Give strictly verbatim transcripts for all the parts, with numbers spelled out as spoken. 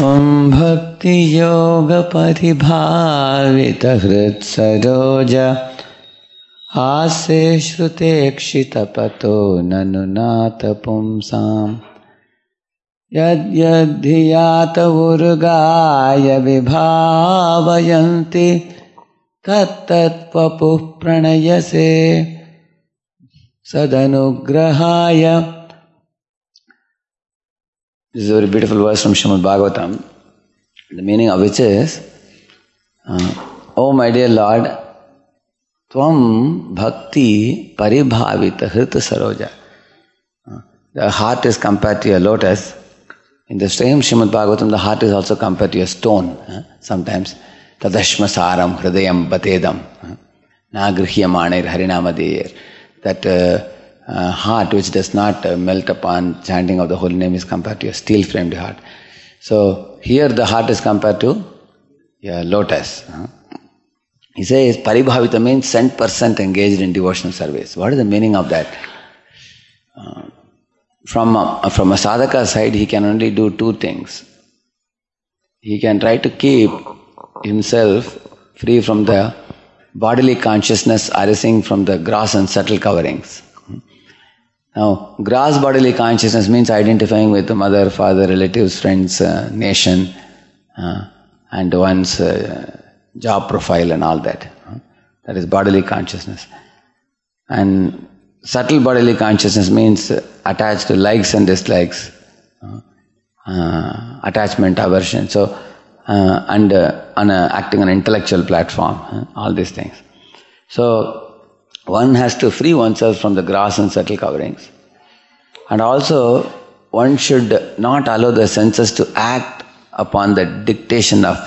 Tvam bhakti yoga paribhavita hrit saroja ase shrute kshita pato nanunata pumsam yad yadhiyata urgaya vibhavayanti tat tat papuh pranayase sadanugrahaya. This is a very beautiful verse from Srimad Bhagavatam, the meaning of which is, uh, Oh my dear Lord, Tvam Bhakti Paribhavita Hrita Saroja. Uh, the heart is compared to a lotus. In the same Srimad Bhagavatam, the heart is also compared to a stone. Uh, sometimes, Tadashma Saram Hridayam Batedam uh, Nagrihyamanir Harinamadeyir. That uh, Uh, heart which does not uh, melt upon chanting of the holy name is compared to a steel framed heart. So here the heart is compared to a lotus. Uh. He says Paribhavita means one hundred percent engaged in devotional service. What is the meaning of that? Uh, from, a, from a sadhaka side, he can only do two things. He can try to keep himself free from the bodily consciousness arising from the gross and subtle coverings. Now, gross bodily consciousness means identifying with the mother, father, relatives, friends, uh, nation, uh, and one's uh, job profile and all that. Uh, that is bodily consciousness. And subtle bodily consciousness means uh, attached to likes and dislikes, uh, uh, attachment, aversion. So, uh, and uh, on a, acting on an intellectual platform, uh, all these things. So, one has to free oneself from the gross and subtle coverings. And also, one should not allow the senses to act upon the dictation of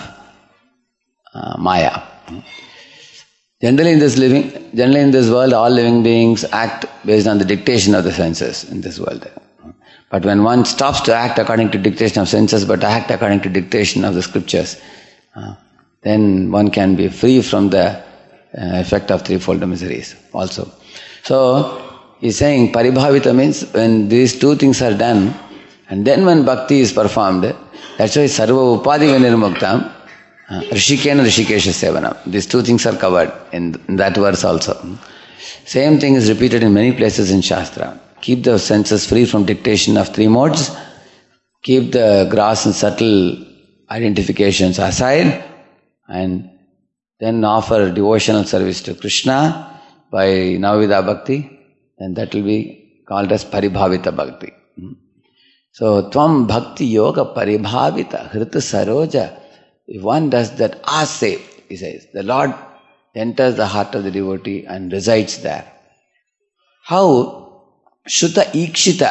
uh, Maya. Generally in this living, generally in this world, all living beings act based on the dictation of the senses in this world. But when one stops to act according to dictation of senses, but act according to dictation of the scriptures, uh, then one can be free from the Uh, effect of threefold miseries also. So, he's saying Paribhavita means when these two things are done, and then when bhakti is performed, that's why Sarva Upadi Vinirmuktam, uh, Rishikena Rishikesha Sevanam. These two things are covered in, in that verse also. Same thing is repeated in many places in Shastra. Keep the senses free from dictation of three modes, keep the gross and subtle identifications aside, and then offer devotional service to Krishna by Navavida Bhakti, and that will be called as Paribhavita Bhakti. So, Tvam Bhakti Yoga Paribhavita Hrita Saroja. If one does that, ase, he says, the Lord enters the heart of the devotee and resides there. How? Shruta Ikshita,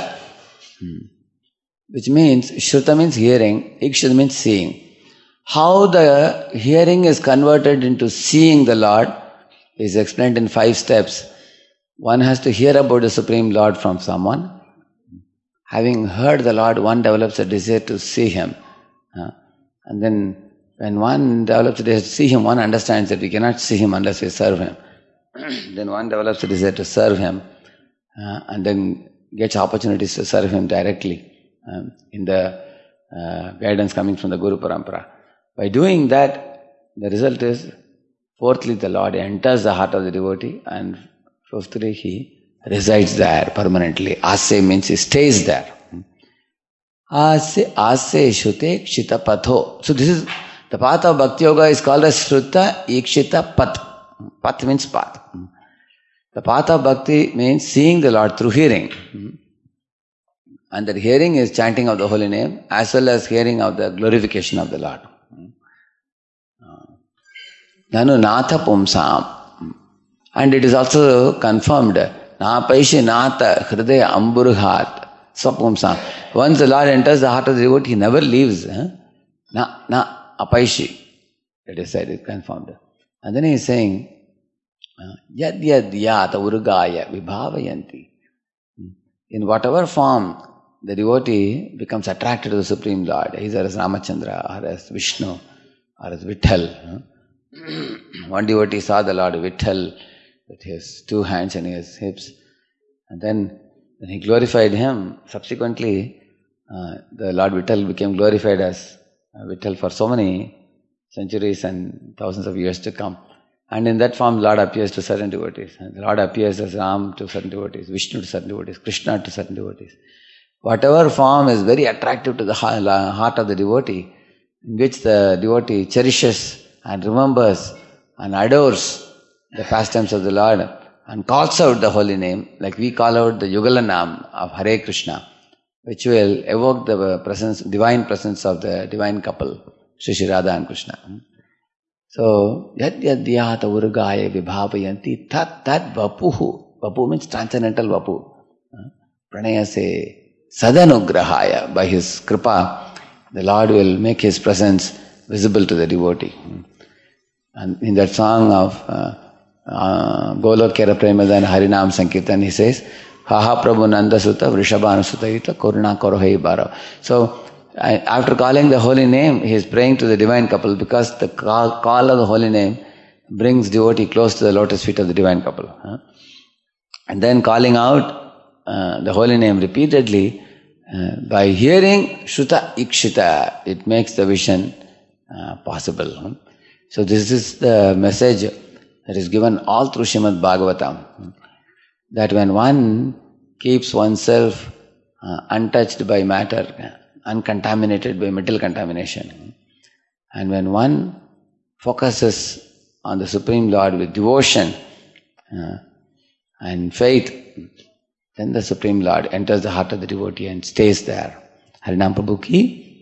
which means, Shruta means hearing, Ikshita means seeing. How the hearing is converted into seeing the Lord is explained in five steps. One has to hear about the Supreme Lord from someone. Having heard the Lord, one develops a desire to see Him. Uh, and then when one develops a desire to see Him, one understands that we cannot see Him unless we serve Him. Then one develops a desire to serve Him, uh, and then gets opportunities to serve Him directly um, in the uh, guidance coming from the Guru Parampara. By doing that, the result is, fourthly, the Lord enters the heart of the devotee, and fifthly, He resides there permanently. Ase means He stays there. Ase, ase, shrute, kshita, patho. So this is, the path of Bhakti Yoga is called as Shruta, Ikshita, Path. Path means path. The path of Bhakti means seeing the Lord through hearing. And that hearing is chanting of the holy name, as well as hearing of the glorification of the Lord. Nanu Natha Pumsam. And it is also confirmed, Na Paishi Natha Hridaya Amburhat Swapumsam. Once the Lord enters the heart of the devotee, He never leaves. Eh? Na, na Apaishi. That is said, it's confirmed. And then He is saying, Yad Yad Yata Urgaya Vibhavayanti. In whatever form the devotee becomes attracted to the Supreme Lord, either as Ramachandra or as Vishnu or as Vitthal. One devotee saw the Lord Vitthal with his two hands and his hips, and then when he glorified him, subsequently uh, the Lord Vitthal became glorified as uh, Vittal for so many centuries and thousands of years to come. And in that form, Lord appears to certain devotees. And the Lord appears as Ram to certain devotees, Vishnu to certain devotees, Krishna to certain devotees. Whatever form is very attractive to the heart of the devotee, in which the devotee cherishes and remembers and adores the pastimes of the Lord and calls out the holy name, like we call out the Yugalanam of Hare Krishna, which will evoke the presence, divine presence of the divine couple, Shri Shri Radha and Krishna. So, yad yadyata urgaya vibhavayanti tat tat vapuhu. Vapu means transcendental vapu. Pranayase sadanugrahaya. By his kripa, the Lord will make his presence visible to the devotee. And in that song of uh, uh, Golokera Premadana Harinam Sankirtan, he says, Haha Prabhu Nanda Sutta Vrishabhanusutta Ita Kuruna Korohei Bharav. So, after calling the holy name, he is praying to the divine couple, because the call, call of the holy name brings devotee close to the lotus feet of the divine couple. Huh? And then calling out uh, the holy name repeatedly, uh, by hearing Shruta Ikshita, it makes the vision uh, possible. Huh? So this is the message that is given all through Srimad Bhagavatam, that when one keeps oneself uh, untouched by matter, uncontaminated by mental contamination, and when one focuses on the Supreme Lord with devotion uh, and faith, then the Supreme Lord enters the heart of the devotee and stays there. Harinam Prabhu ki